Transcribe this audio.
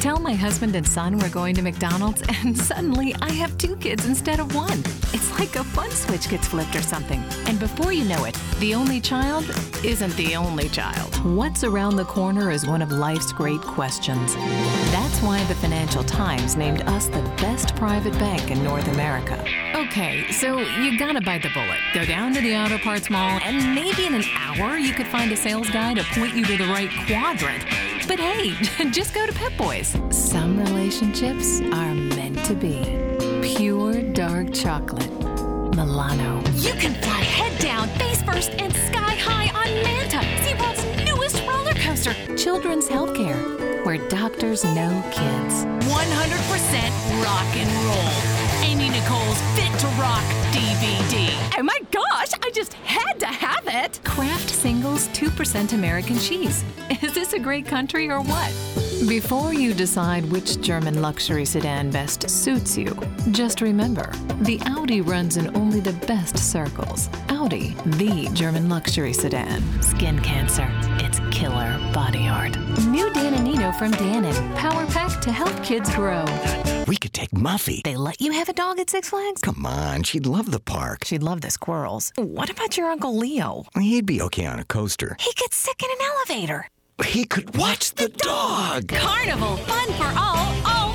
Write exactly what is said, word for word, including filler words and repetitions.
Tell my husband and son we're going to McDonald's, and suddenly I have two kids instead of one. It's like a fun switch gets flipped or something. And before you know it, the only child isn't the only child. What's around the corner is one of life's great questions. That's why the Financial Times named us the best private bank in North America. Okay, so you gotta bite the bullet. Go down to the auto parts mall, and maybe in an hour you could find a sales guy to point you to the right quadrant. But hey, just go to Pep Boys. Some relationships are meant to be. Pure dark chocolate. Milano. You can fly head down, face first, and sky high on Manta, SeaWorld's newest roller coaster. Children's healthcare, where doctors know kids. one hundred percent rock and roll. Amy Nicole's Fit to Rock D V D. Oh my gosh, I just had to have it. Kraft Singles two percent American cheese. Is this a great country or what? Before you decide which German luxury sedan best suits you, just remember, the Audi runs in only the best circles. Audi, the German luxury sedan. Skin cancer, it's killer body art. New Danonino from Danon. Power pack to help kids grow. We could take Muffy. They let you have a dog at Six Flags? Come on, she'd love the park. She'd love the squirrels. What about your Uncle Leo? He'd be okay on a coaster. He gets sick in an elevator. He could watch the dog. Carnival, fun for all, all